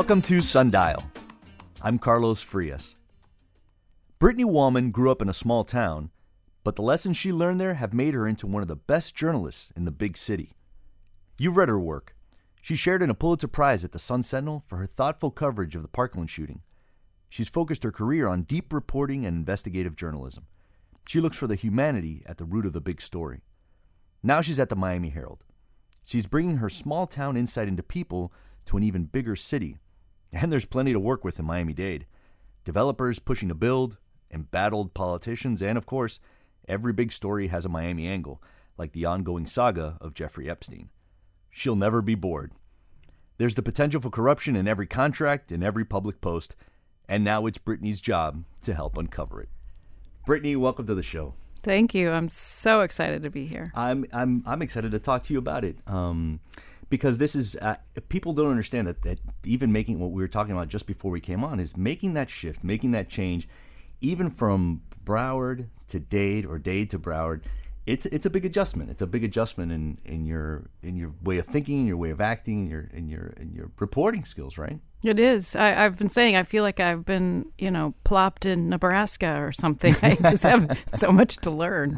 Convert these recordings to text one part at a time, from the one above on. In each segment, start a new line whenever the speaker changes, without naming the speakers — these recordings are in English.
Welcome to Sundial. I'm Carlos Frias. Brittany Wallman grew up in a small town, but the lessons she learned there have made her into one of the best journalists in the big city. You've read her work. She shared in a Pulitzer Prize at the Sun-Sentinel for her thoughtful coverage of the Parkland shooting. She's focused her career on deep reporting and investigative journalism. She looks for the humanity at the root of the big story. Now she's at the Miami Herald. She's bringing her small-town insight into people to an even bigger city. And there's plenty to work with in Miami-Dade. Developers pushing to build, embattled politicians, and of course, every big story has a Miami angle, like the ongoing saga of Jeffrey Epstein. She'll never be bored. There's the potential for corruption in every contract, in every public post, and now it's Brittany's job to help uncover it. Brittany, welcome to the show.
Thank you. I'm so excited to be here.
I'm excited to talk to you about it. Because this is, people don't understand that even making what we were talking about just before we came on is making that shift, making that change, even from Broward to Dade or Dade to Broward. It's a big adjustment. It's a big adjustment in your way of thinking, your way of acting, in your reporting skills, right?
It is. I've been saying I feel like I've been, plopped in Nebraska or something. I just have so much to learn.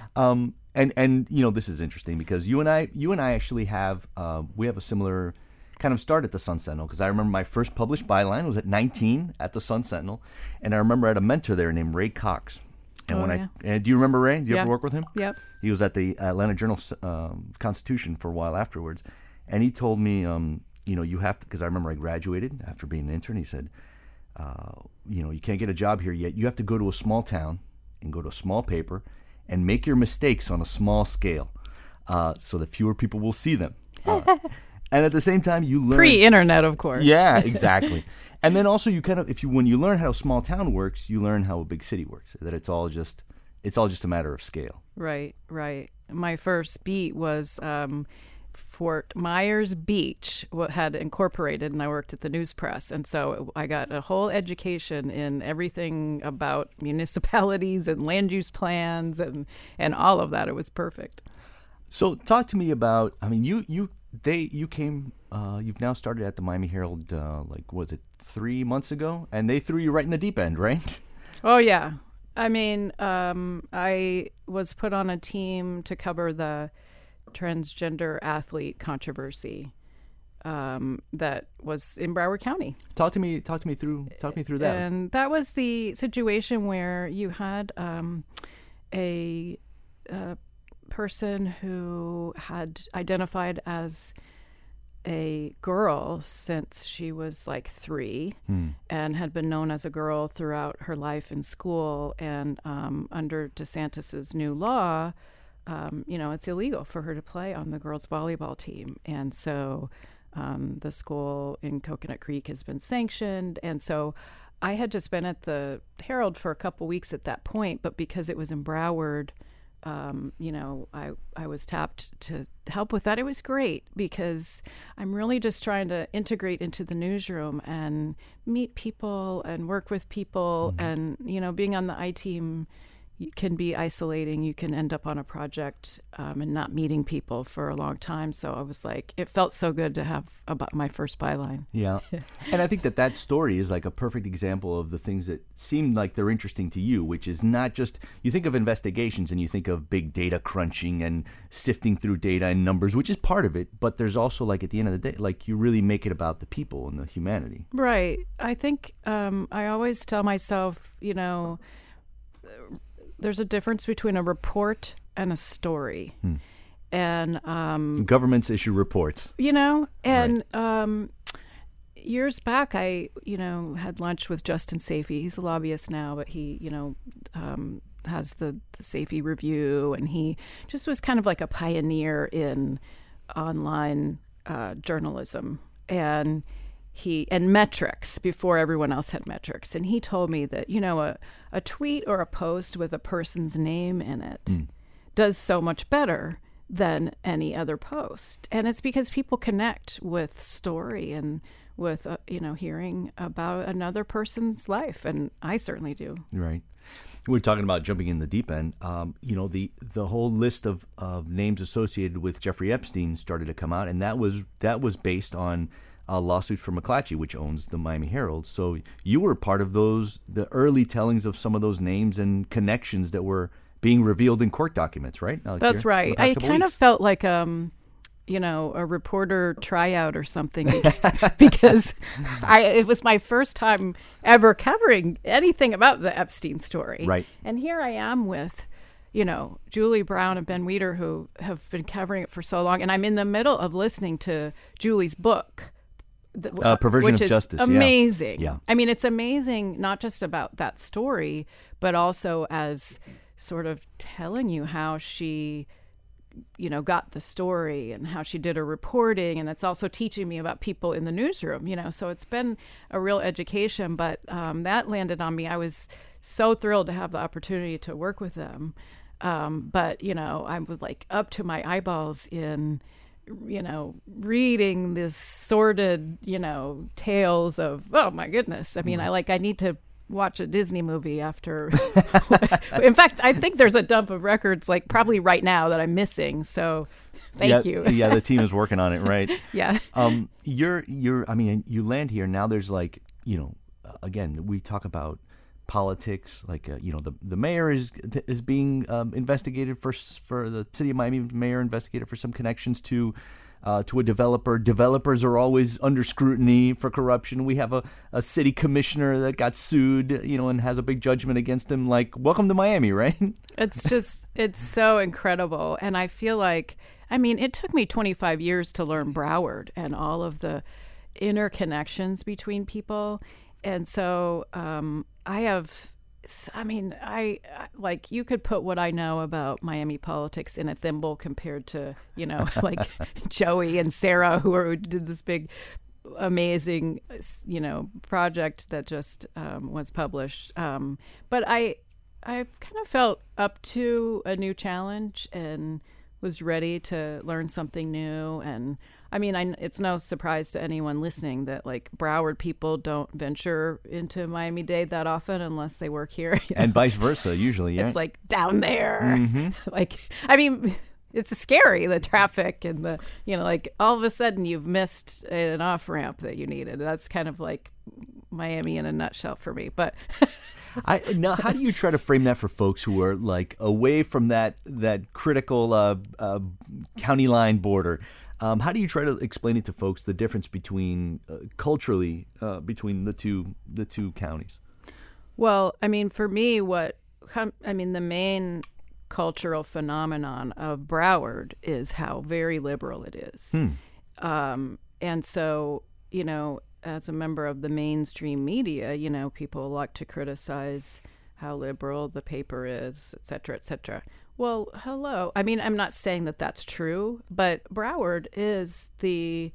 And this is interesting because you and I actually have we have a similar kind of start at the Sun-Sentinel, because I remember my first published byline was at 19 at the Sun-Sentinel, and I remember I had a mentor there named Ray Cox. And do you remember Ray? Do you ever work with him?
Yep. He
was at the Atlanta Journal-Constitution for a while afterwards, and he told me, you have to, because I remember I graduated after being an intern. He said, you can't get a job here yet. You have to go to a small town and go to a small paper and make your mistakes on a small scale, so that fewer people will see them. And at the same time, you learn
pre-internet, of course.
Yeah, exactly. And then also, when you learn how a small town works, you learn how a big city works. That it's all just a matter of scale.
Right. My first beat was Fort Myers Beach had incorporated, and I worked at the news press, and so I got a whole education in everything about municipalities and land use plans and all of that. It was perfect.
So talk to me about. I mean, you came. You've now started at the Miami Herald. Was it 3 months ago? And they threw you right in the deep end, right?
Oh yeah. I mean, I was put on a team to cover the transgender athlete controversy that was in Broward County.
Talk me through that.
And that was the situation where you had a person who had identified as a girl since she was like 3 and had been known as a girl throughout her life in school. And under DeSantis's new law, it's illegal for her to play on the girls' volleyball team. And so the school in Coconut Creek has been sanctioned. And so I had just been at the Herald for a couple weeks at that point, but because it was in Broward, I was tapped to help with that. It was great because I'm really just trying to integrate into the newsroom and meet people and work with people. And, being on the I-team can be isolating. You can end up on a project and not meeting people for a long time. So I was like, it felt so good to have about my first byline.
Yeah. And I think that story is like a perfect example of the things that seem like they're interesting to you, which is not just, you think of investigations and you think of big data crunching and sifting through data and numbers, which is part of it. But there's also, like, at the end of the day, like, you really make it about the people and the humanity.
Right. I think I always tell myself, there's a difference between a report and a story. And
governments issue reports.
And years back, I had lunch with Justin Safey. He's a lobbyist now, but he has the Safey Review, and he just was kind of like a pioneer in online journalism and metrics before everyone else had metrics. And he told me that, a tweet or a post with a person's name in it does so much better than any other post. And it's because people connect with story and with, hearing about another person's life. And I certainly do.
Right. We're talking about jumping in the deep end. The whole list of names associated with Jeffrey Epstein started to come out, and that was based on lawsuits from McClatchy, which owns the Miami Herald. So you were part of the early tellings of some of those names and connections that were being revealed in court documents, right?
That's right. I kind of felt like a reporter tryout or something because it was my first time ever covering anything about the Epstein story.
Right.
And here I am with, Julie Brown and Ben Weider, who have been covering it for so long. And I'm in the middle of listening to Julie's book,
Perversion
which
of
is
Justice.
amazing.
Yeah.
I mean, it's amazing, not just about that story, but also as sort of telling you how she got the story and how she did her reporting. And it's also teaching me about people in the newsroom, so it's been a real education, but that landed on me. I was so thrilled to have the opportunity to work with them. But, I was like up to my eyeballs in, reading this sordid, tales of, oh my goodness. I mean, I need to watch a Disney movie after. In fact, I think there's a dump of records like probably right now that I'm missing. So thank you.
Yeah, the team is working on it, right?
Yeah.
You land here now. There's again, we talk about politics. The mayor is being investigated for the city of Miami. Mayor investigated for some connections to a developer. Developers are always under scrutiny for corruption. We have a city commissioner that got sued, and has a big judgment against him. Welcome to Miami, right?
It's so incredible. And I feel like, it took me 25 years to learn Broward and all of the interconnections between people. And so you could put what I know about Miami politics in a thimble compared to, Joey and Sarah, who did this big, amazing, project that just was published. But I kind of felt up to a new challenge and was ready to learn something new. And it's no surprise to anyone listening that Broward people don't venture into Miami-Dade that often unless they work here.
And vice versa, usually, yeah.
It's down there.
Mm-hmm.
It's scary, the traffic and the, all of a sudden you've missed an off-ramp that you needed. That's kind of like Miami in a nutshell for me. But
now, how do you try to frame that for folks who are away from that critical county line border? How do you try to explain it to folks, the difference between culturally between the two counties?
Well, for me, the main cultural phenomenon of Broward is how very liberal it is. And so, as a member of the mainstream media, people like to criticize how liberal the paper is, et cetera, et cetera. Well, hello. I'm not saying that that's true, but Broward is the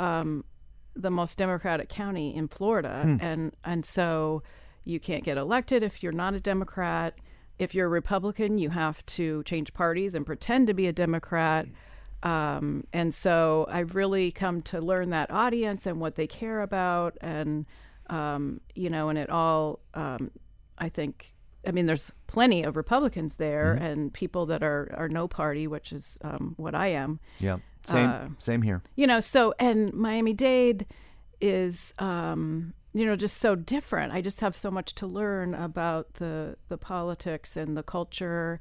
most Democratic county in Florida, and so you can't get elected if you're not a Democrat. If you're a Republican, you have to change parties and pretend to be a Democrat. And so I've really come to learn that audience and what they care about, and and it all. I think. There's plenty of Republicans there, and people that are no party, which is what I am.
Yeah, same here.
So, and Miami-Dade is, just so different. I just have so much to learn about the politics and the culture.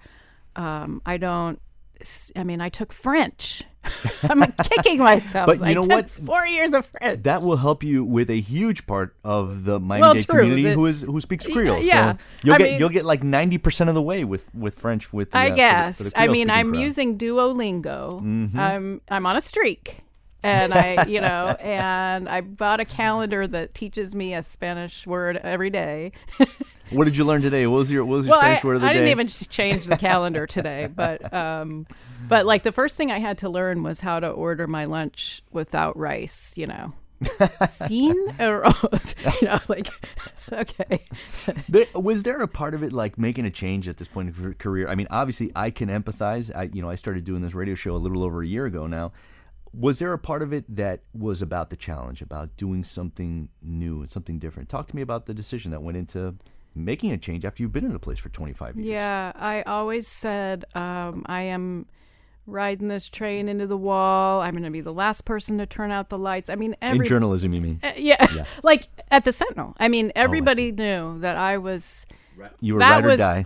I took French. I'm kicking myself.
But
I took
what?
4 years of French.
That will help you with a huge part of the Miami-Dade community who speaks Creole.
Yeah,
so you'll get 90% of the way with French. With the,
I guess.
for the Creole-speaking
I'm
crowd.
using Duolingo.
Mm-hmm.
I'm on a streak. And and I bought a calendar that teaches me a Spanish word every day.
What did you learn today? What was your Spanish word of the day?
I didn't even change the calendar today, but the first thing I had to learn was how to order my lunch without rice. Sin arroz. Okay.
Was there a part of it making a change at this point in your career? Obviously, I can empathize. I started doing this radio show a little over a year ago now. Was there a part of it that was about the challenge, about doing something new and something different? Talk to me about the decision that went into making a change after you've been in a place for 25 years.
Yeah, I always said I am riding this train into the wall. I'm going to be the last person to turn out the lights. I mean,
in journalism, you mean?
Yeah. Like at the Sentinel. I mean, everybody knew that I was.
You were ride or die.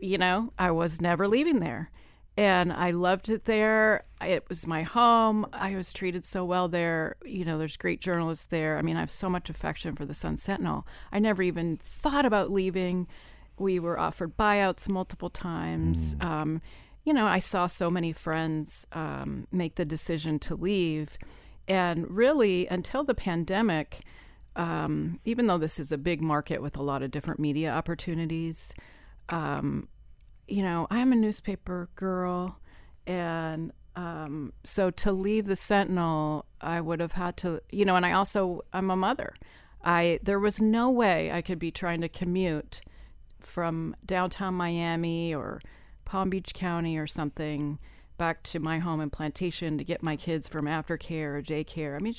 I was never leaving there. And I loved it there. It was my home. I was treated so well there. There's great journalists there. I mean, I have so much affection for the Sun Sentinel. I never even thought about leaving. We were offered buyouts multiple times. I saw so many friends make the decision to leave. And really, until the pandemic, even though this is a big market with a lot of different media opportunities, I'm a newspaper girl, and so to leave the Sentinel, I would have had to, and I'm a mother. There was no way I could be trying to commute from downtown Miami or Palm Beach County or something back to my home in Plantation to get my kids from aftercare or daycare. I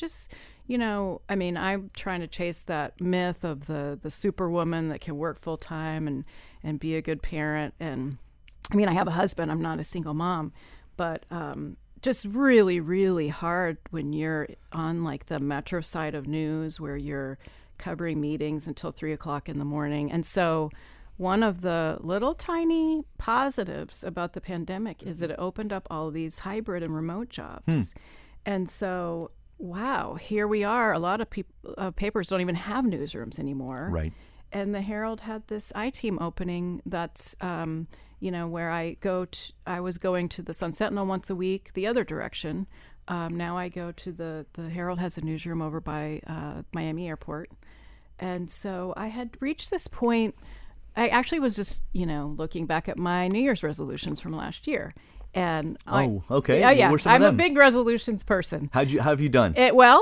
mean, I'm trying to chase that myth of the superwoman that can work full time and be a good parent. And I mean, I have a husband. I'm not a single mom, but just really, really hard when you're on like the metro side of news where you're covering meetings until 3:00 in the morning. And so one of the little tiny positives about the pandemic is it opened up all of these hybrid and remote jobs. And so, wow, here we are. A lot of papers don't even have newsrooms anymore.
Right.
And the Herald had this I-Team opening that's, where I was going to the Sun Sentinel once a week, the other direction. Now I go to the Herald has a newsroom over by Miami Airport. And so I had reached this point. I actually was just, looking back at my New Year's resolutions from last year. And
okay.
Yeah.
What were some of
I'm
them?
a big resolutions person.
How have you done?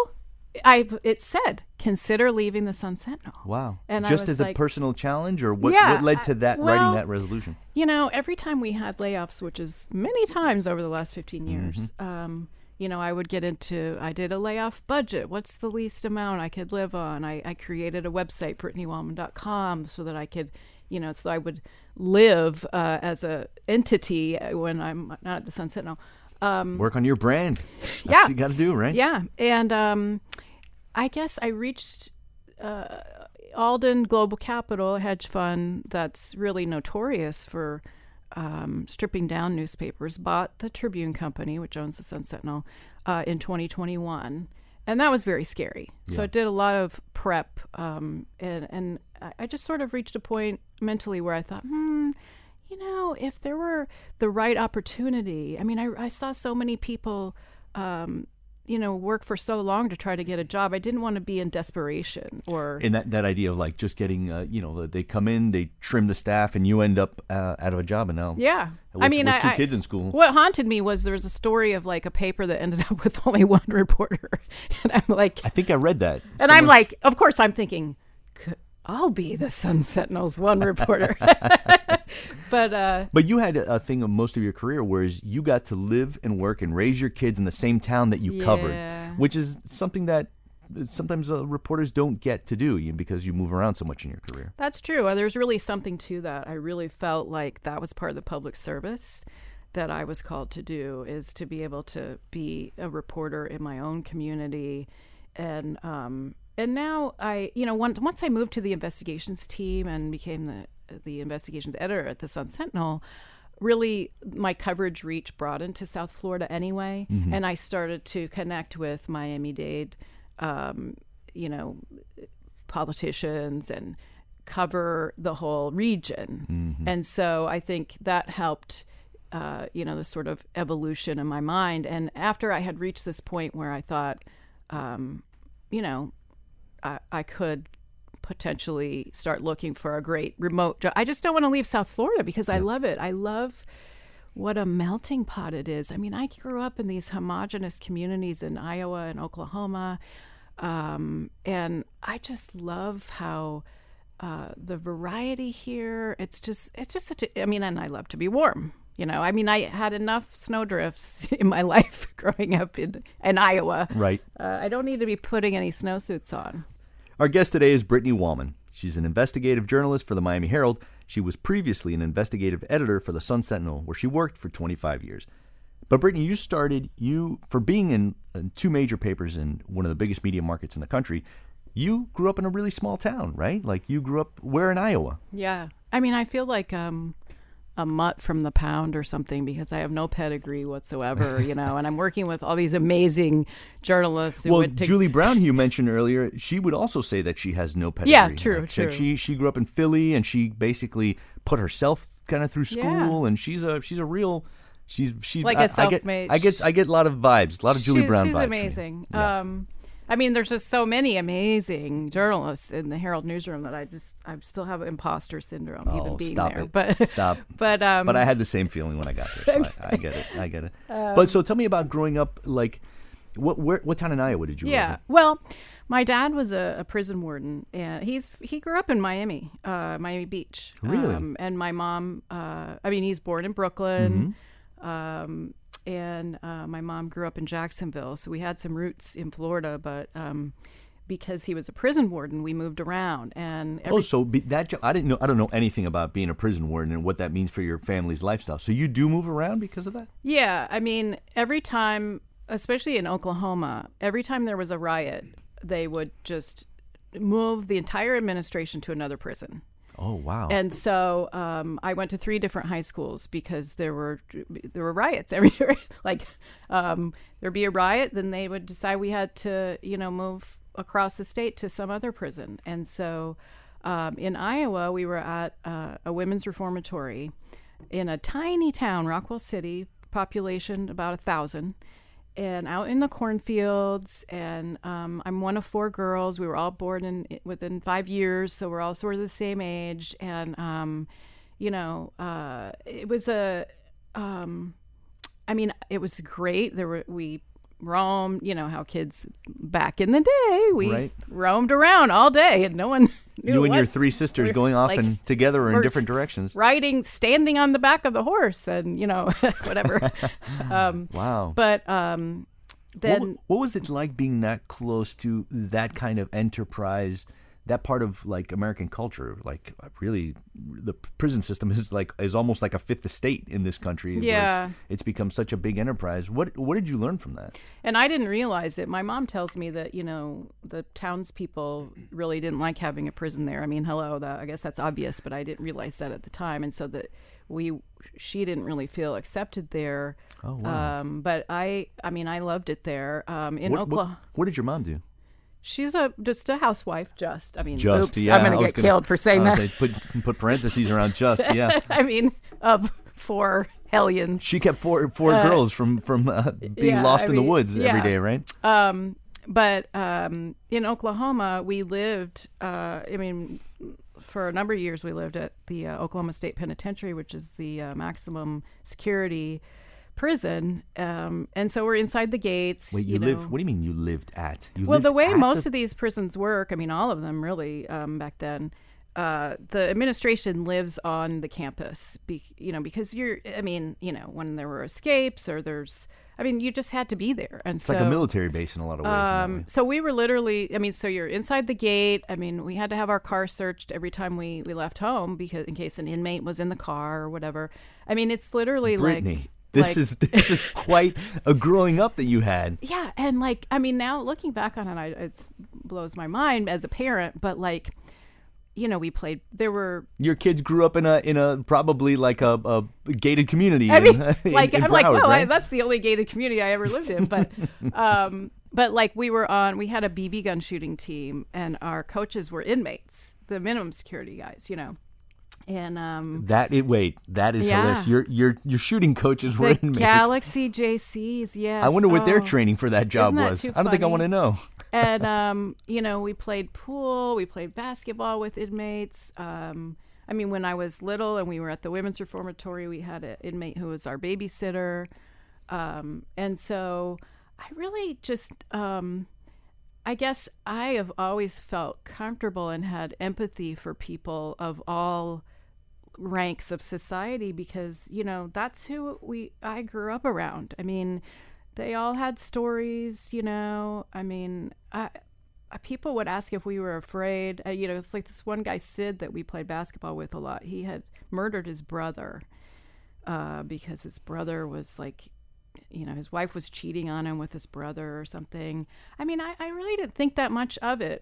It said, consider leaving the Sun Sentinel.
Wow.
And
just as a personal challenge, or what led to that writing that resolution?
Every time we had layoffs, which is many times over the last 15 years, I would get into, I did a layoff budget. What's the least amount I could live on? I created a website, BrittanyWallman.com, so that I could, so I would live as a entity when I'm not at the Sun Sentinel.
Work on your brand. That's what you got to do, right?
Yeah. And I guess I reached Alden Global Capital, a hedge fund that's really notorious for stripping down newspapers, bought the Tribune Company, which owns the Sun Sentinel, in 2021. And that was very scary. So I did a lot of prep. And I just sort of reached a point mentally where I thought, if there were the right opportunity, I mean, I saw so many people, work for so long to try to get a job. I didn't want to be in desperation or
in that idea of like just getting, they come in, they trim the staff, and you end up out of a job. And now, with two kids in school.
What haunted me was there was a story of like a paper that ended up with only one reporter, and I'm like,
I think I read that,
and I'm like, of course, I'm thinking, I'll be the Sun Sentinel's one reporter.
But you had a thing of most of your career where you got to live and work and raise your kids in the same town that you covered, which is something that sometimes reporters don't get to do because you move around so much in your career.
That's true. There's really something to that. I really felt like that was part of the public service that I was called to do, is to be able to be a reporter in my own community. And now once I moved to the investigations team and became the investigations editor at the Sun Sentinel, really my coverage reach broadened to South Florida anyway. Mm-hmm. And I started to connect with Miami-Dade, politicians and cover the whole region. Mm-hmm. And so I think that helped, the sort of evolution in my mind. And after I had reached this point where I thought, I could potentially start looking for a great remote job. I just don't want to leave South Florida because I love it. I love what a melting pot it is. I mean, I grew up in these homogenous communities in Iowa and Oklahoma, and I just love how the variety here. It's just such a. I mean, and I love to be warm. I had enough snowdrifts in my life growing up in Iowa.
Right.
I don't need to be putting any snowsuits on.
Our guest today is Brittany Wallman. She's an investigative journalist for the Miami Herald. She was previously an investigative editor for the Sun Sentinel, where she worked for 25 years. But Brittany, for being in two major papers in one of the biggest media markets in the country, you grew up in a really small town, right? Like you grew up where in Iowa?
Yeah. I mean, I feel like a mutt from the pound or something because I have no pedigree whatsoever, and I'm working with all these amazing journalists. Who
Julie Brown, who you mentioned earlier, she would also say that she has no pedigree.
Yeah, true,
like,
true.
She grew up in Philly, and she basically put herself kind of through school, and she's a real. She's
like a self-made.
I get a lot of vibes, a lot of Julie Brown vibes.
She's amazing. Yeah. I mean, there's just so many amazing journalists in the Herald newsroom that I still have imposter syndrome even being there.
Stop. But I had the same feeling when I got there. So I get it. But so tell me about growing up. Like, what town in Iowa did you live in?
Well, my dad was a prison warden, and he grew up in Miami Beach.
Really?
And my mom, he's born in Brooklyn. Mm-hmm. And my mom grew up in Jacksonville, so we had some roots in Florida. But because he was a prison warden, we moved around. And I don't know anything about being a prison warden and what that means for your family's lifestyle. So you do move around because of that? Yeah, I mean, every time, especially in Oklahoma, every time there was a riot, they would just move the entire administration to another prison.
Oh, wow.
And so I went to 3 different high schools because there were riots everywhere. Like there'd be a riot, then they would decide we had to, move across the state to some other prison. And so in Iowa, we were at a women's reformatory in a tiny town, Rockwell City, population about 1,000. And out in the cornfields, and I'm one of 4 girls. We were all born within 5 years, so we're all sort of the same age. And it was it was great. We roamed. You know how kids back in the day we roamed around all day, and no one knew.
You and your 3 sisters going off and together or in different directions,
standing on the back of the horse, and whatever.
Wow.
But then,
what was it like being that close to that kind of enterprise? That part of like American culture, like really, the prison system is almost like a fifth estate in this country.
Yeah,
it's become such a big enterprise. What did you learn from that?
And I didn't realize it. My mom tells me that the townspeople really didn't like having a prison there. I mean, I guess that's obvious, but I didn't realize that at the time, and so that she didn't really feel accepted there.
Oh wow!
But I loved it there. In Oklahoma.
What did your mom do?
She's just a housewife. Yeah,
I'm going
to get killed for saying that.
Put parentheses around just. Yeah.
I mean, of 4 hellions.
She kept four girls from being lost in the woods every day, right?
But in Oklahoma, we lived. For a number of years, we lived at the Oklahoma State Penitentiary, which is the maximum security prison, and so we're inside the gates.
Wait, what do you mean you lived at?
The way most of these prisons work, I mean, all of them really, back then, the administration lives on the campus, because when there were escapes or you just had to be there. And
it's like a military base in a lot of ways.
So we were literally, so you're inside the gate. I mean, we had to have our car searched every time we left home because in case an inmate was in the car or whatever. I mean, it's literally
Brittany. This is quite a growing up that you had.
Yeah, and now looking back on it, it blows my mind as a parent. But we played. There were
your kids grew up in a probably like a gated community.
I mean,
in Broward, right?
That's the only gated community I ever lived in. But we had a BB gun shooting team, and our coaches were inmates, the minimum security guys. And
that is hilarious. Your shooting coaches were inmates.
Galaxy JCs, yes.
I wonder what their training for that job was. I don't think I want to know.
And we played pool, we played basketball with inmates. When I was little and we were at the women's reformatory, we had an inmate who was our babysitter. And so I really just I guess I have always felt comfortable and had empathy for people of all ranks of society because, that's who I grew up around. I mean, they all had stories, people would ask if we were afraid. It's like this one guy, Sid, that we played basketball with a lot. He had murdered his brother because his brother was his wife was cheating on him with his brother or something. I mean, I really didn't think that much of it.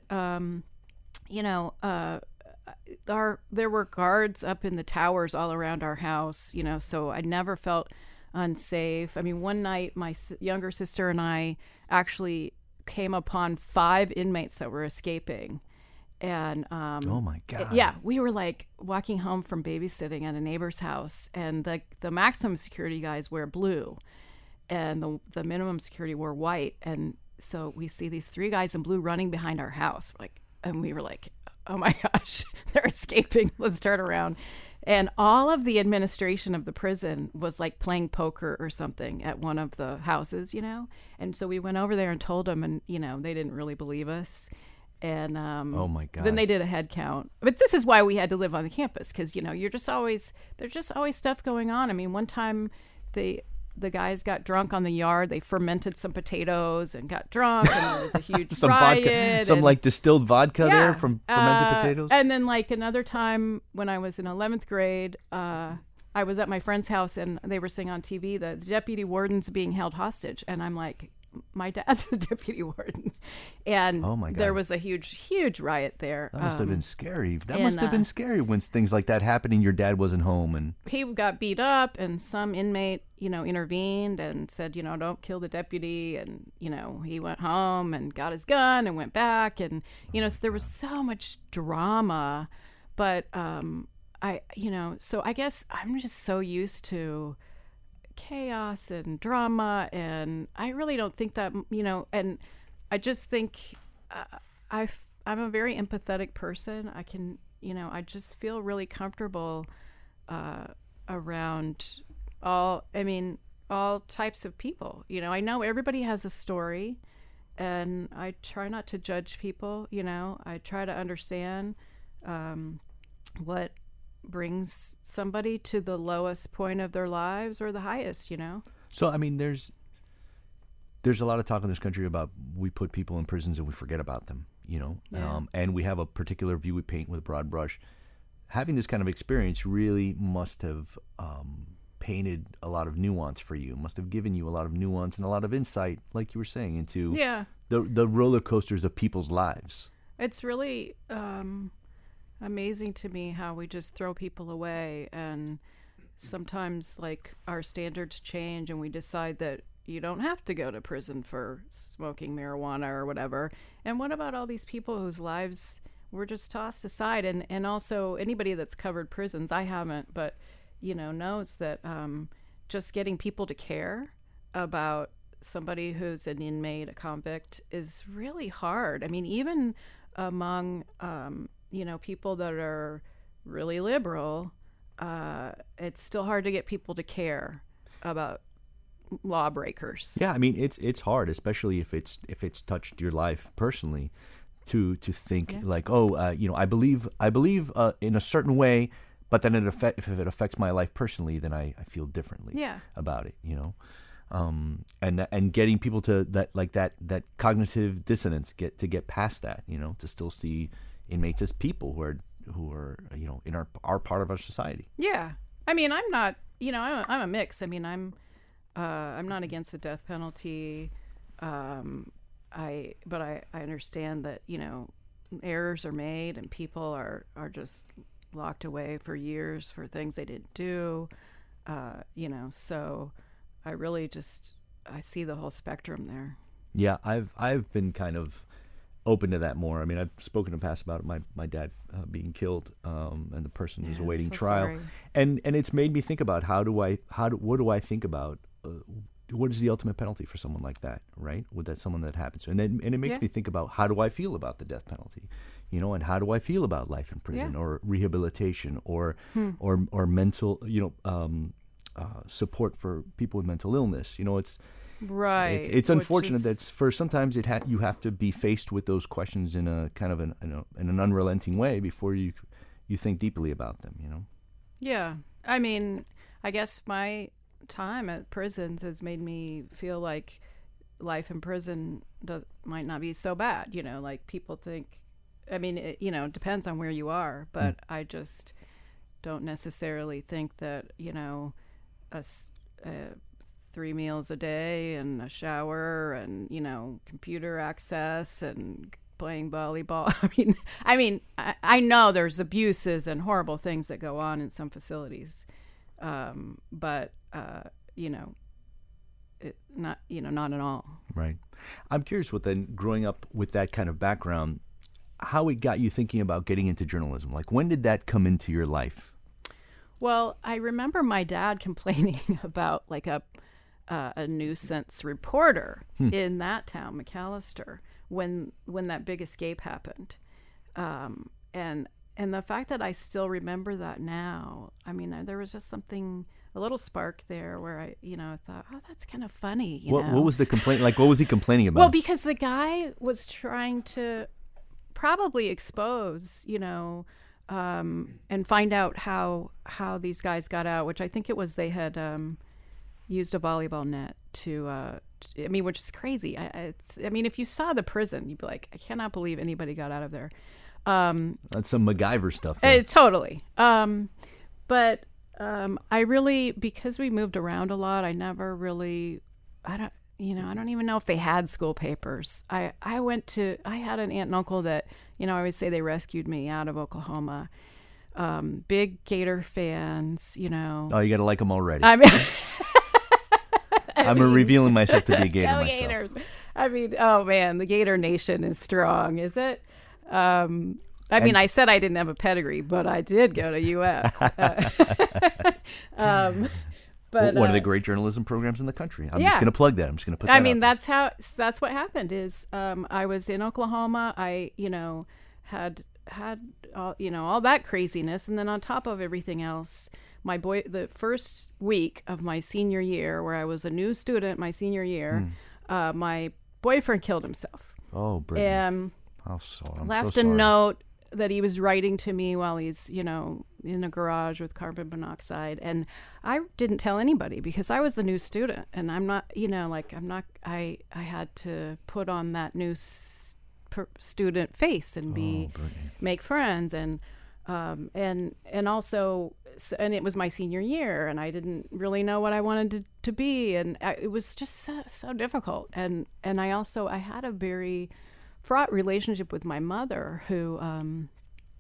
There were guards up in the towers all around our house, so I never felt unsafe. I mean, one night my younger sister and I actually came upon 5 inmates that were escaping. And
oh my God.
Yeah, we were like walking home from babysitting at a neighbor's house, and the maximum security guys wear blue, and the minimum security wore white. And so we see these 3 guys in blue running behind our house, and we were like, oh my gosh, they're escaping. Let's turn around. And all of the administration of the prison was like playing poker or something at one of the houses, And so we went over there and told them, and they didn't really believe us. And
oh my God.
Then they did a head count. But this is why we had to live on the campus, because there's just always stuff going on. I mean, one time the guys got drunk on the yard. They fermented some potatoes and got drunk, and there was a huge
some
riot.
Vodka, like distilled vodka there from fermented potatoes.
And then like another time when I was in 11th grade, I was at my friend's house and they were saying on TV that the deputy warden's being held hostage, and I'm like, my dad's a deputy warden, and
oh my God.
There was a huge riot there.
That must have been scary. That must have been scary when things like that happened and your dad wasn't home, and
he got beat up, and some inmate intervened and said, don't kill the deputy, and he went home and got his gun and went back, and so there was so much drama. But so I guess I'm just so used to chaos and drama, and I really don't think that, and I just think I'm a very empathetic person. I can, I just feel really comfortable around all types of people. I know everybody has a story, and I try not to judge people. I try to understand what brings somebody to the lowest point of their lives or the highest.
So I mean, there's a lot of talk in this country about we put people in prisons and we forget about them,
Yeah.
And we have a particular view we paint with a broad brush. Having this kind of experience really must have painted a lot of nuance for you, must have given you a lot of nuance and a lot of insight, like you were saying, into the roller coasters of people's lives.
It's really amazing to me how we just throw people away, and sometimes like our standards change and we decide that you don't have to go to prison for smoking marijuana or whatever. And what about all these people whose lives were just tossed aside? And also anybody that's covered prisons, I haven't, but knows that just getting people to care about somebody who's an inmate, a convict, is really hard. I mean, even among people that are really liberal, it's still hard to get people to care about lawbreakers.
Yeah, I mean, it's hard, especially if it's touched your life personally, to think like, I believe in a certain way, but then if it affects my life personally, then I feel differently about it. And getting people to that cognitive dissonance get past that, to still see inmates as people who are in our part of our society.
Yeah, I mean, I'm not, I'm a mix. I mean, I'm not against the death penalty. But I understand that errors are made and people are just locked away for years for things they didn't do. So I really I see the whole spectrum there.
Yeah, I've been kind of open to that more. I mean, I've spoken in the past about my dad being killed, and the person who's awaiting trial,
sorry.
and it's made me think about what do I think about what is the ultimate penalty for someone like that, right? Would that someone that happens to, and it makes me think about how do I feel about the death penalty, and how do I feel about life in prison or rehabilitation or mental support for people with mental illness. It's
right.
It's unfortunate that for sometimes you have to be faced with those questions in a kind of in an unrelenting way before you think deeply about them.
Yeah, I mean, I guess my time at prisons has made me feel like life in prison might not be so bad. Like people think. I mean, it depends on where you are, but I just don't necessarily think that a 3 meals a day and a shower and, computer access and playing volleyball. I know there's abuses and horrible things that go on in some facilities. But not at all.
Right. I'm curious what then, growing up with that kind of background, how it got you thinking about getting into journalism. Like, when did that come into your life?
Well, I remember my dad complaining about like a nuisance reporter in that town, McAllister, when that big escape happened. And the fact that I still remember that now, there was just a little spark there where I thought, oh, that's kind of funny.
What was the complaint? Like, what was he complaining about?
Well, because the guy was trying to probably expose, and find out how these guys got out, which I think it was they had used a volleyball net which is crazy. If you saw the prison, you'd be like, I cannot believe anybody got out of there.
That's some MacGyver stuff.
Totally. But I really, because we moved around a lot, I never really, I don't even know if they had school papers. I had an aunt and uncle that, I always say they rescued me out of Oklahoma. Big Gator fans,
Oh, you got to like them already.
I'm
revealing myself to be a Gator
go
myself.
Gators. Oh man, the Gator Nation is strong, is it? I said I didn't have a pedigree, but I did go to UF. But
one of the great journalism programs in the country. I'm just going to plug that. I'm just going to put that out.
That's what happened is I was in Oklahoma. I, had all that craziness. And then on top of everything else, the first week of my senior year, where I was a new student my senior year, my boyfriend killed himself.
Oh, Brittany.
And
I'm
left
so sorry.
a note that he was writing to me while he's, in a garage with carbon monoxide. And I didn't tell anybody because I was the new student. And I'm not, I had to put on that new student face and make friends. And also, and it was my senior year and I didn't really know what I wanted to be. And it was just so difficult. And I had a very fraught relationship with my mother who, I'm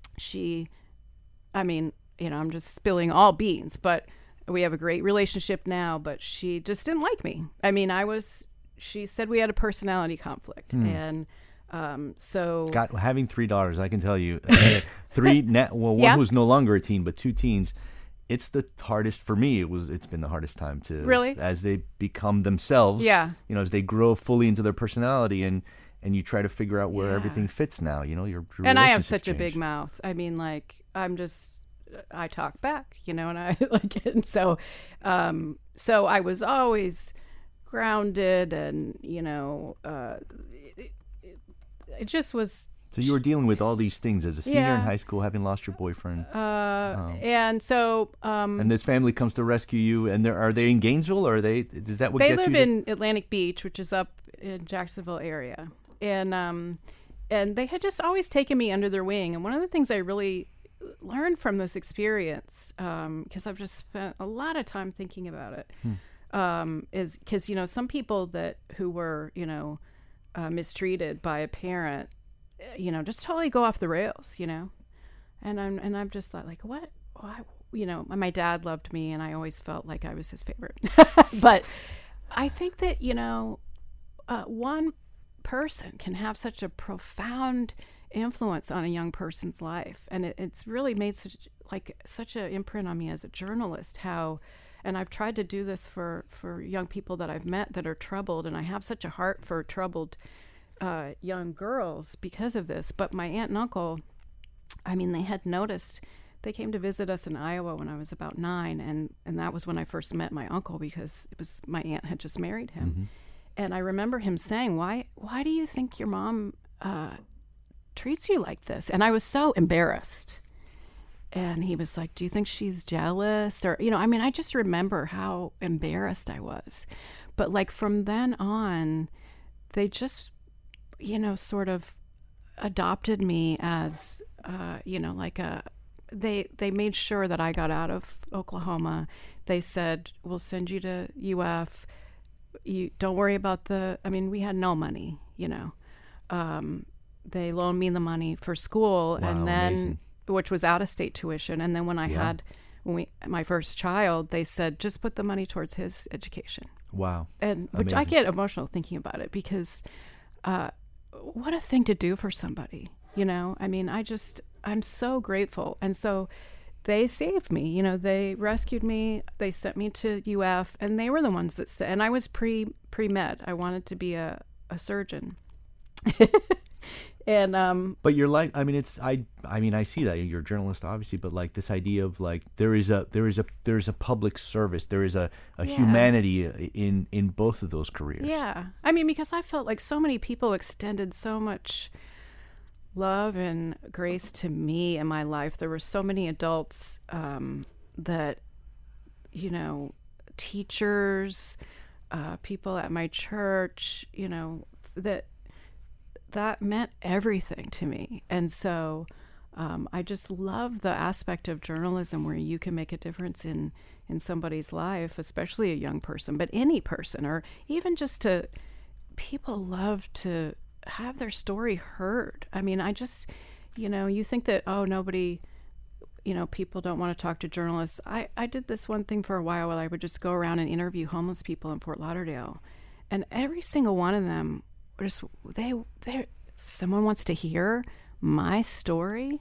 just spilling all beans, but we have a great relationship now, but she just didn't like me. She said we had a personality conflict. And, so
having 3 daughters, I can tell you, one who's no longer a teen, but 2 teens, it's the hardest for me. It's been the hardest time to
really,
as they become themselves. Yeah. As they grow fully into their personality and you try to figure out where everything fits now, your
and I have such a big mouth. I talk back, and I like it. And so I was always grounded and, it just was.
So you were dealing with all these things as a senior in high school, having lost your boyfriend.
And so.
And this family comes to rescue you, and are they in Gainesville, or is that what gets you?
They live in Atlantic Beach, which is up in Jacksonville area. And they had just always taken me under their wing. And one of the things I really learned from this experience, because I've just spent a lot of time thinking about it, is because, some people who were, mistreated by a parent, just totally go off the rails, and I've just thought, like, what? Why? My dad loved me and I always felt like I was his favorite. But I think that, one person can have such a profound influence on a young person's life, and it's really made such an imprint on me as a journalist. And I've tried to do this for young people that I've met that are troubled, and I have such a heart for troubled young girls because of this. But my aunt and uncle, they had noticed. They came to visit us in Iowa when I was about 9, and that was when I first met my uncle, because it was my aunt had just married him. Mm-hmm. And I remember him saying, why do you think your mom treats you like this? And I was so embarrassed. And he was like, do you think she's jealous? Or, I just remember how embarrassed I was. But like from then on, they just, sort of adopted me as, they made sure that I got out of Oklahoma. They said, we'll send you to UF. you don't worry about we had no money, they loaned me the money for school.
Wow,
and then,
amazing.
which was out of state tuition. And then when
Yeah.
my first child, they said, just put the money towards his education.
Wow.
And which I
Amazing.
get emotional thinking about it, because what a thing to do for somebody, I'm so grateful. And so they saved me, they rescued me, they sent me to UF, and they were the ones that said, and I was pre-med. I wanted to be a surgeon. And
But your life, I see that you're a journalist, obviously, but like this idea of like there is a public service, there is a humanity in both of those careers.
yeah, because I felt like so many people extended so much love and grace to me in my life. There were so many adults that, teachers, people at my church, that meant everything to me. And so I just love the aspect of journalism where you can make a difference in somebody's life, especially a young person, but any person, or even just people love to have their story heard. I just, you think that, nobody, people don't want to talk to journalists. I did this one thing for a while where I would just go around and interview homeless people in Fort Lauderdale. And every single one of them, just someone wants to hear my story,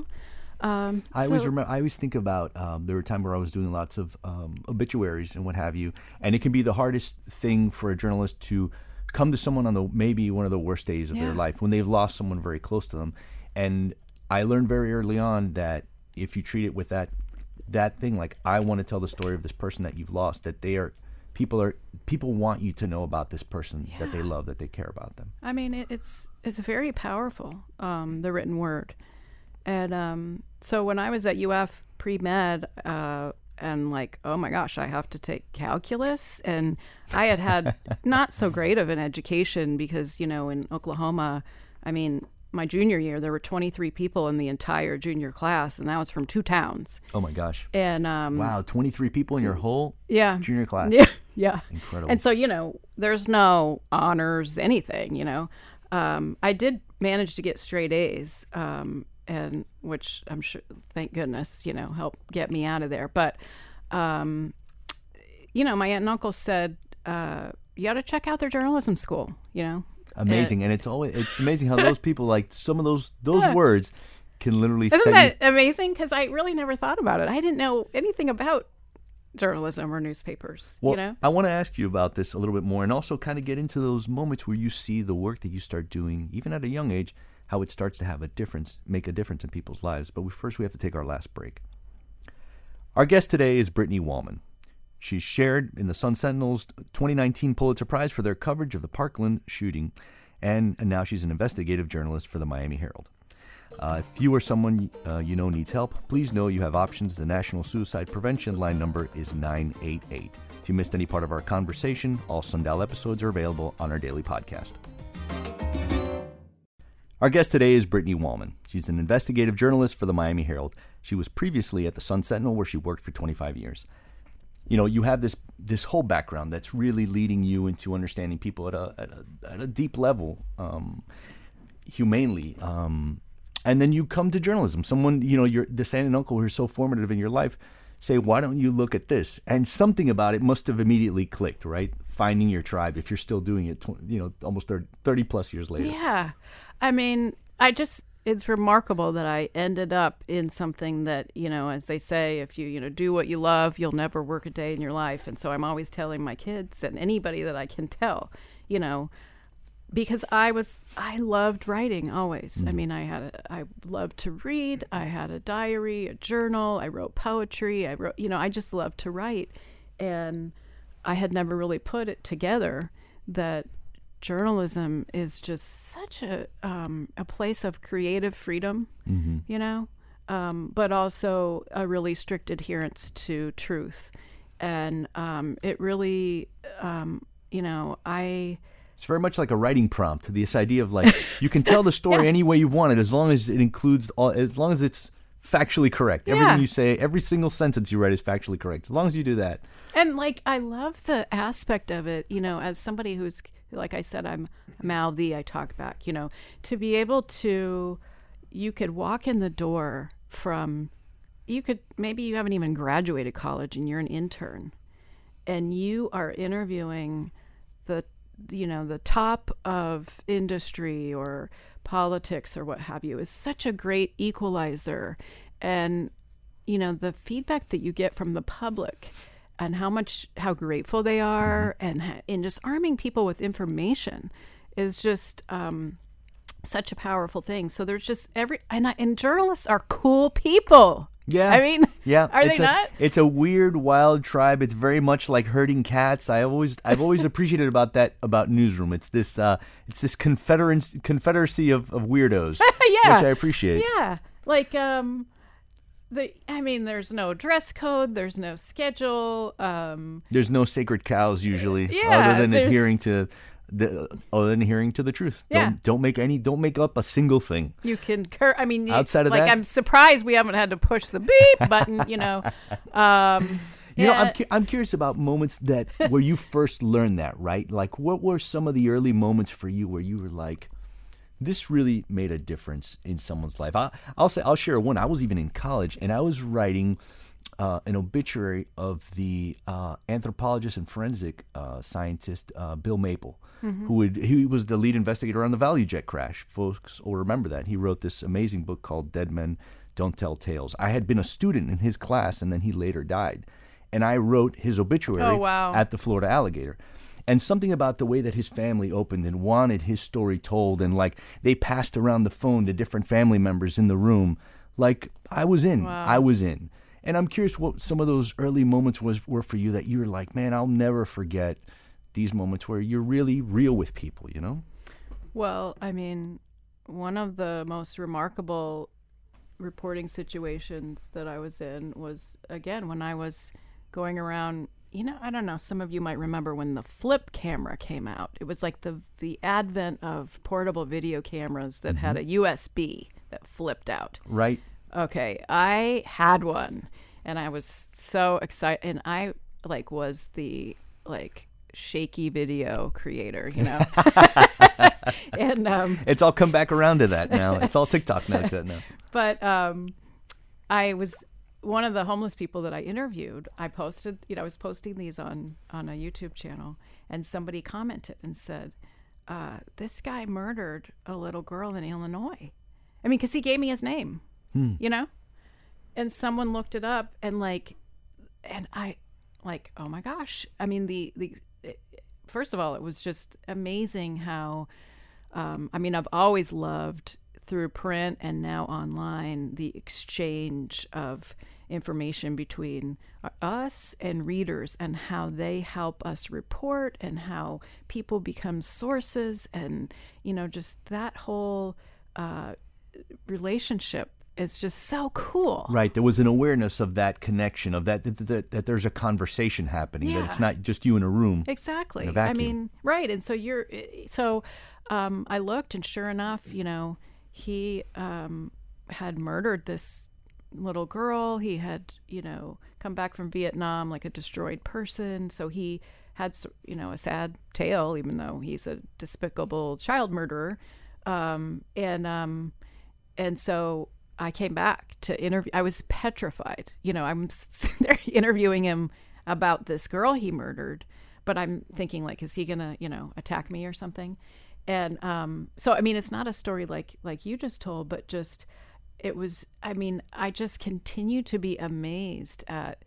I always think about there were times where I was doing lots of obituaries and what have you, and it can be the hardest thing for a journalist to come to someone on maybe one of the worst days of their life, when they've lost someone very close to them. And I learned very early on that if you treat it with that thing, like, I want to tell the story of this person that you've lost, that people want you to know about this person that they love, that they care about them.
It's very powerful, the written word. And so when I was at UF pre-med, and like, oh my gosh, I have to take calculus, and I had not so great of an education, because in Oklahoma, my junior year, there were 23 people in the entire junior class, and that was from 2 towns.
Oh my gosh.
And
wow, 23 people in your whole junior class.
Yeah.
Incredible.
And so, there's no honors, anything, I did manage to get straight A's, and which I'm sure, thank goodness, helped get me out of there. But, my aunt and uncle said, you ought to check out their journalism school,
Amazing. And it's amazing how those people, like, some of those words can literally
Isn't that amazing? Because I really never thought about it. I didn't know anything about journalism or newspapers.
Well, I want to ask you about this a little bit more, and also kind of get into those moments where you see the work that you start doing, even at a young age, how it starts to make a difference in people's lives. But first we have to take our last break. Our guest today is Brittany Wallman. She's shared in the Sun Sentinel's 2019 Pulitzer Prize for their coverage of the Parkland shooting, and now she's an investigative journalist for the Miami Herald. If you or someone needs help, please know you have options. The National Suicide Prevention line number is 988. If you missed any part of our conversation, all Sundial episodes are available on our daily podcast. Our guest today is Brittany Wallman. She's an investigative journalist for the Miami Herald. She was previously at the Sun Sentinel, where she worked for 25 years. You have this whole background that's really leading you into understanding people at a deep level, humanely. And then you come to journalism. Someone, your this aunt and uncle who are so formative in your life say, why don't you look at this? And something about it must have immediately clicked, right? Finding your tribe, if you're still doing it, almost 30 plus years later.
Yeah. It's remarkable that I ended up in something that, as they say, if you, do what you love, you'll never work a day in your life. And so I'm always telling my kids and anybody that I can tell, because I loved writing always. Mm. I loved to read. I had a diary, a journal. I wrote poetry. I just loved to write. And I had never really put it together that journalism is just such a place of creative freedom, mm-hmm. But also a really strict adherence to truth. And it really,
It's very much like a writing prompt. This idea of like, you can tell the story any way you want it, as long as it includes as long as it's factually correct.
Yeah.
Everything you say, every single sentence you write is factually correct. As long as you do that.
And like, I love the aspect of it, as somebody who's, like I said, I'm mouthy, I talk back, to be able to, you could walk in the door maybe you haven't even graduated college and you're an intern and you are interviewing the top of industry or politics or what have you, is such a great equalizer. And, the feedback that you get from the public and how grateful they are, and just arming people with information is just such a powerful thing. So there's just and journalists are cool people.
Yeah.
I mean,
yeah.
Are they not?
It's a weird, wild tribe. It's very much like herding cats. I've always appreciated about Newsroom. It's this confederacy of weirdos,
yeah,
which I appreciate.
Yeah, like there's no dress code, there's no schedule.
There's no sacred cows usually,
yeah,
other than adhering to the truth.
Yeah.
Don't make up a single thing.
You can outside of
that,
I'm surprised we haven't had to push the beep button.
I'm curious about moments where you first learned that, right? Like, what were some of the early moments for you where you were like, this really made a difference in someone's life? I'll share one. I was even in college and I was writing an obituary of the anthropologist and forensic scientist Bill Maple, he was the lead investigator on the ValueJet crash. Folks will remember that. He wrote this amazing book called Dead Men Don't Tell Tales. I had been a student in his class, and then he later died. And I wrote his obituary at the Florida Alligator. And something about the way that his family opened and wanted his story told, and like they passed around the phone to different family members in the room, like I was in. And I'm curious what some of those early moments were for you that you were like, man, I'll never forget these moments where you're really real with people,
Well, one of the most remarkable reporting situations that I was in was, again, when I was going around, I don't know, some of you might remember when the flip camera came out. It was like the advent of portable video cameras that had a USB that flipped out.
Right.
Okay, I had one, and I was so excited, and I was the shaky video creator, and
it's all come back around to that now. It's all TikTok now.
But I was one of the homeless people that I interviewed. I posted, I was posting these on a YouTube channel, and somebody commented and said, "This guy murdered a little girl in Illinois." Because he gave me his name. And someone looked it up and I oh my gosh. First of all, it was just amazing how, I've always loved through print and now online, the exchange of information between us and readers and how they help us report and how people become sources and, just that whole, relationship is just so cool.
Right. There was an awareness of that connection, of that there's a conversation happening, that it's not just you in a room.
Exactly.
In a vacuum.
Right. And so I looked, and sure enough, he had murdered this little girl. He had, come back from Vietnam like a destroyed person. So he had, a sad tale, even though he's a despicable child murderer. And so I came back to interview. I was petrified. I'm sitting there interviewing him about this girl he murdered, but I'm thinking is he gonna, attack me or something? And so it's not a story like you just told, but just it was. I just continue to be amazed at,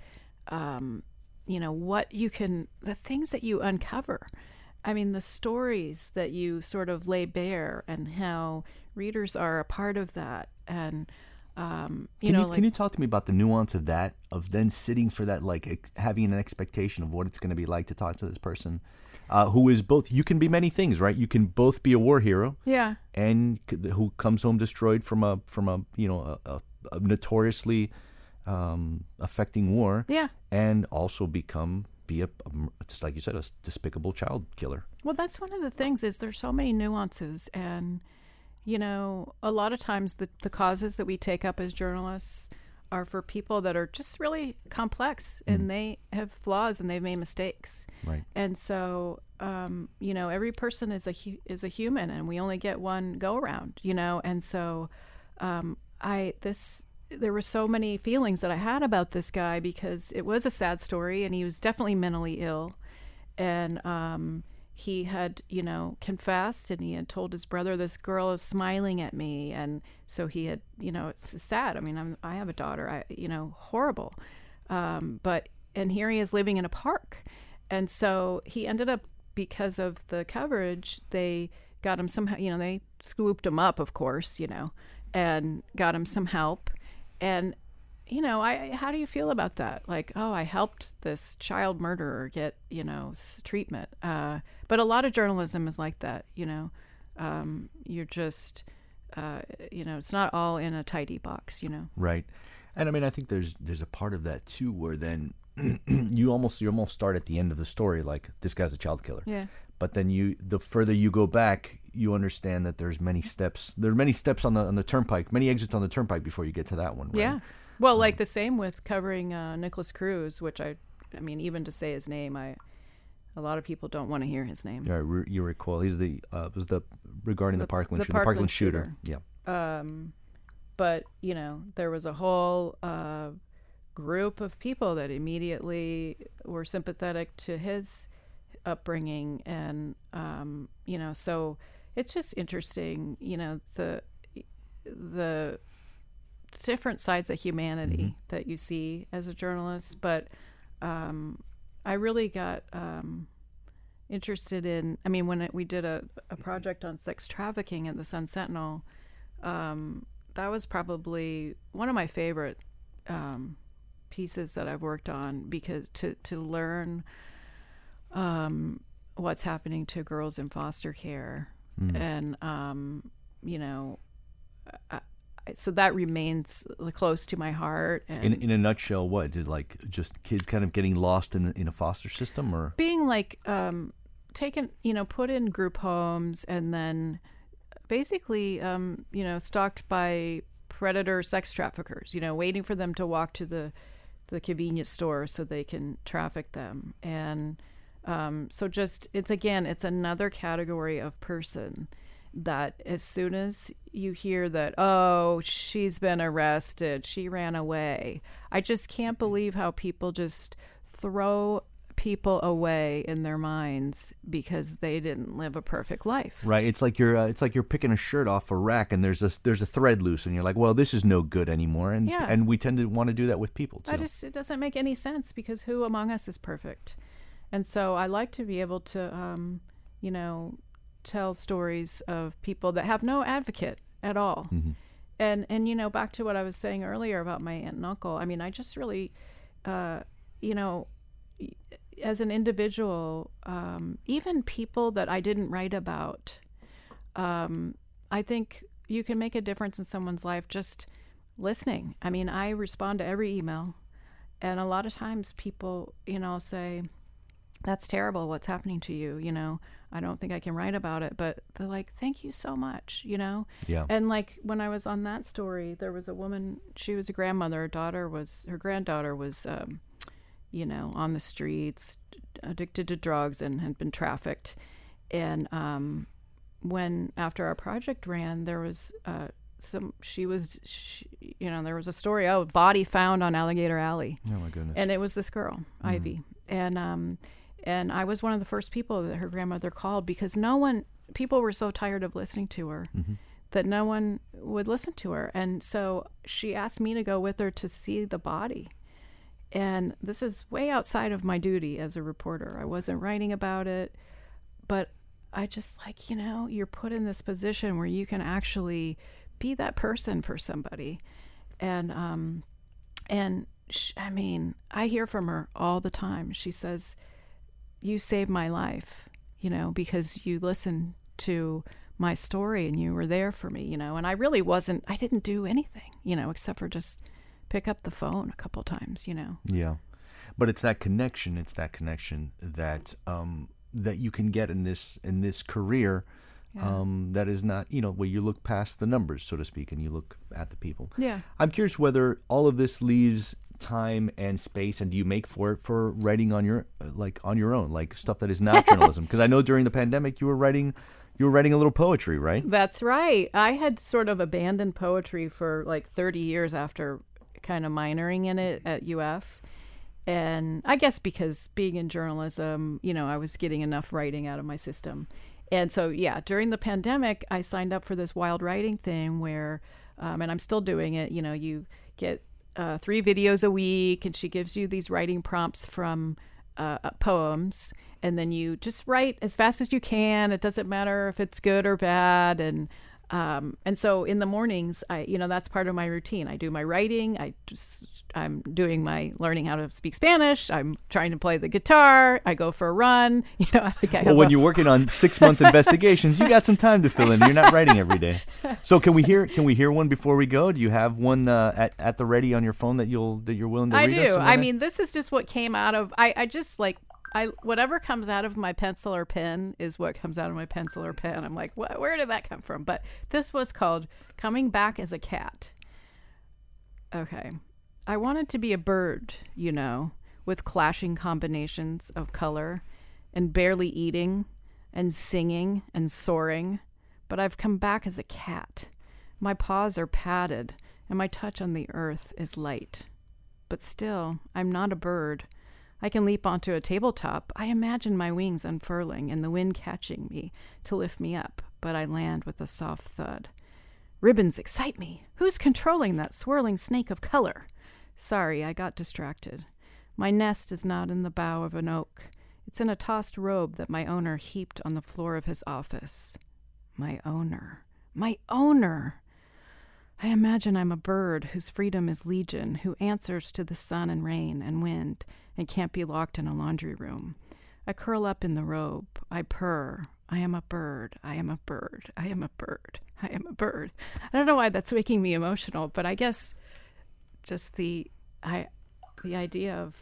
what the things that you uncover. The stories that you sort of lay bare and how readers are a part of that. And,
can you talk to me about the nuance of that, of then sitting for that, having an expectation of what it's going to be like to talk to this person who is both, you can be many things, right? You can both be a war hero.
Yeah. And
who comes home destroyed from a notoriously affecting war.
Yeah.
And also be just like you said, a despicable child killer.
Well, that's one of the things is there's so many nuances, and a lot of times the causes that we take up as journalists are for people that are just really complex and they have flaws and they've made mistakes.
Right.
And so, every person is a human and we only get one go around, and so there were so many feelings that I had about this guy because it was a sad story and he was definitely mentally ill. And he had, confessed and he had told his brother, this girl is smiling at me. And so he had, it's sad. I mean, I have a daughter, horrible. And here he is living in a park. And so he ended up, because of the coverage, they got him somehow, they swooped him up, of course, and got him some help. And, how do you feel about that? Like, oh, I helped this child murderer get, treatment. But a lot of journalism is like that, you're just, it's not all in a tidy box,
Right. And I mean, I think there's a part of that too, where then you almost start at the end of the story, like this guy's a child killer.
Yeah.
But then the further you go back, you understand that there's many steps. There are many steps on the turnpike, many exits on the turnpike before you get to that one. Right?
Yeah. Well, like the same with covering Nicholas Cruz, which I mean, even to say his name, a lot of people don't want to hear his name.
Yeah, you recall he's regarding the Parkland shooter. Yeah.
But there was a whole group of people that immediately were sympathetic to his upbringing, and so it's just interesting, the different sides of humanity that you see as a journalist. But I really got interested in, I mean, when we did a project on sex trafficking at the Sun Sentinel, that was probably one of my favorite pieces that I've worked on, because to learn what's happening to girls in foster care. And, so that remains close to my heart. And
in a nutshell, what did, like, just kids kind of getting lost in a foster system, or
being like taken, put in group homes and then basically, stalked by predator sex traffickers, waiting for them to walk to the convenience store so they can traffic them. And so just, it's another category of person that as soon as you hear that, oh, she's been arrested, she ran away, I just can't believe how people just throw people away in their minds because they didn't live a perfect life.
Right. It's like you're picking a shirt off a rack and there's a thread loose and you're like, well, this is no good anymore. And and we tend to want to do that with people too.
It doesn't make any sense, because who among us is perfect? And so I like to be able to, tell stories of people that have no advocate at all. And back to what I was saying earlier about my aunt and uncle. I mean, I just really, as an individual, even people that I didn't write about, I think you can make a difference in someone's life just listening. I mean, I respond to every email, and a lot of times people, say, that's terrible what's happening to you, I don't think I can write about it, but they're like, thank you so much,
Yeah.
And like when I was on that story, there was a woman, she was a grandmother, her granddaughter was on the streets, addicted to drugs and had been trafficked. And when after our project ran, there was there was a story, body found on Alligator Alley.
Oh my goodness.
And it was this girl, Ivy. And I was one of the first people that her grandmother called, because people were so tired of listening to her that no one would listen to her. And so she asked me to go with her to see the body. And this is way outside of my duty as a reporter. I wasn't writing about it, but I just you're put in this position where you can actually be that person for somebody. And I hear from her all the time. She says, you saved my life, because you listened to my story and you were there for me, and I really I didn't do anything, except for just pick up the phone a couple times,
Yeah. But it's that connection that that you can get in this career,
Yeah.
that is not, where you look past the numbers, so to speak, and you look at the people.
Yeah.
I'm curious whether all of this leaves time and space, and do you make for it for writing on your own, like stuff that is not journalism? Because I know during the pandemic you were writing a little poetry, right?
That's right. I had sort of abandoned poetry for like 30 years after kind of minoring in it at UF. And I guess because being in journalism, I was getting enough writing out of my system. And so, yeah, during the pandemic, I signed up for this wild writing thing where, and I'm still doing it, you get 3 videos a week, and she gives you these writing prompts from poems, and then you just write as fast as you can. It doesn't matter if it's good or bad. And so in the mornings, that's part of my routine. I do my writing. I'm doing my learning how to speak Spanish. I'm trying to play the guitar. I go for a run. I think I have
when you're working on 6-month investigations, you got some time to fill in. You're not writing every day. So can we hear one before we go? Do you have one at the ready on your phone that you're willing to read us?
I do. I mean, this is just what came out of. I just like. Whatever comes out of my pencil or pen is what comes out of my pencil or pen. I'm like, where did that come from? But this was called Coming Back as a Cat. Okay. I wanted to be a bird, with clashing combinations of color and barely eating and singing and soaring. But I've come back as a cat. My paws are padded and my touch on the earth is light. But still, I'm not a bird. I can leap onto a tabletop. I imagine my wings unfurling and the wind catching me to lift me up, but I land with a soft thud. Ribbons excite me. Who's controlling that swirling snake of color? Sorry, I got distracted. My nest is not in the bough of an oak. It's in a tossed robe that my owner heaped on the floor of his office. My owner. My owner! I imagine I'm a bird whose freedom is legion, who answers to the sun and rain and wind, and can't be locked in a laundry room. I curl up in the robe. I purr. I am a bird. I am a bird. I am a bird. I am a bird. I don't know why that's making me emotional, but I guess just the idea of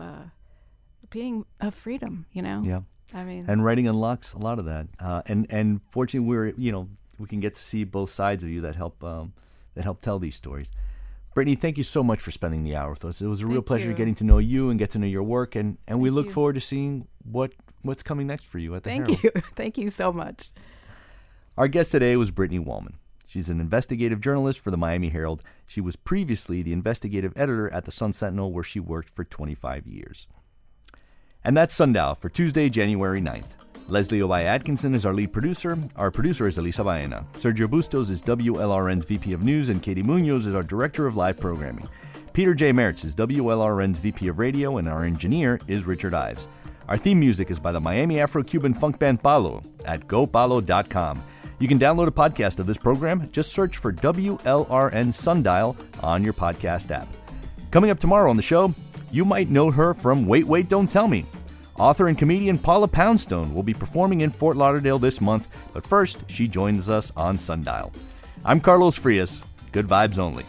being of freedom,
Yeah.
I mean,
and writing unlocks a lot of that. And fortunately, we can get to see both sides of you that help tell these stories. Brittany, thank you so much for spending the hour with us. It was a real pleasure getting to know you and get to know your work, and we look forward to seeing what's coming next for you at the Herald.
Thank you. Thank you so much.
Our guest today was Brittany Wallman. She's an investigative journalist for the Miami Herald. She was previously the investigative editor at the Sun-Sentinel, where she worked for 25 years. And that's Sundial for Tuesday, January 9th. Leslie Obaya Atkinson is our lead producer. Our producer is Elisa Baena. Sergio Bustos is WLRN's VP of News, and Katie Munoz is our Director of Live Programming. Peter J. Mertz is WLRN's VP of Radio, and our engineer is Richard Ives. Our theme music is by the Miami Afro-Cuban funk band Palo at gopalo.com. You can download a podcast of this program. Just search for WLRN Sundial on your podcast app. Coming up tomorrow on the show, you might know her from Wait, Wait, Don't Tell Me. Author and comedian Paula Poundstone will be performing in Fort Lauderdale this month, but first, she joins us on Sundial. I'm Carlos Frias. Good vibes only.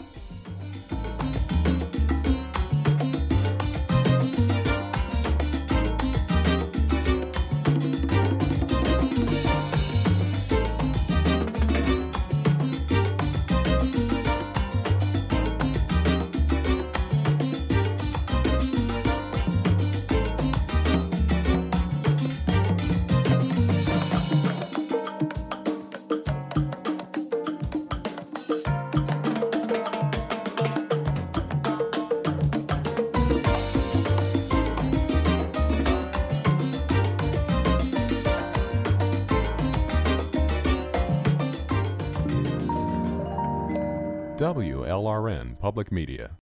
WLRN Public Media.